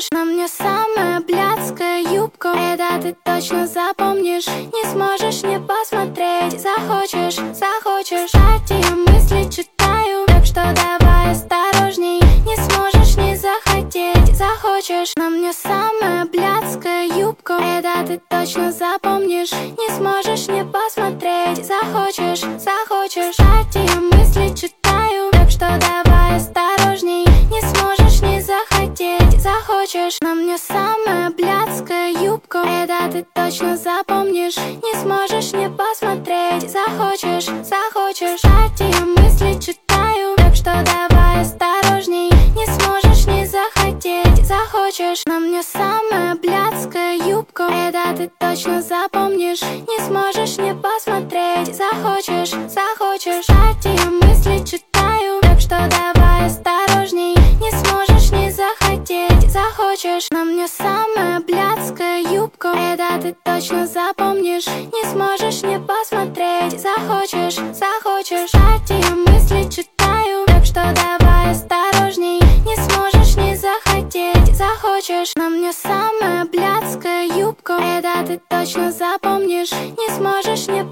На мне самая блядская юбка, это ты точно запомнишь. Не сможешь не посмотреть, захочешь, захочешь. Кстати, я мысли читаю, так что давай осторожней. Не сможешь не захотеть, захочешь. На мне самая блядская юбка, это ты точно запомнишь. Не сможешь не посмотреть, захочешь, захочешь. Кстати, я мысли читаю, так что давай осторожней. Не сможешь не захотеть, захочешь. На мне самая блядская юбка, это ты точно запомнишь. Не сможешь не посмотреть, захочешь, захочешь. Кстати, я мысли читаю, так что давай осторожней. Не сможешь не захотеть, захочешь. На мне самая блядская юбка, это ты точно запомнишь. Не сможешь не посмотреть, захочешь, захочешь. Кстати, я мысли читаю, так что давай осторожней. Не сможешь не захотеть, захочешь. На мне самая блядская юбка, это ты точно запомнишь. Не сможешь не посмотреть, захочешь, захочешь.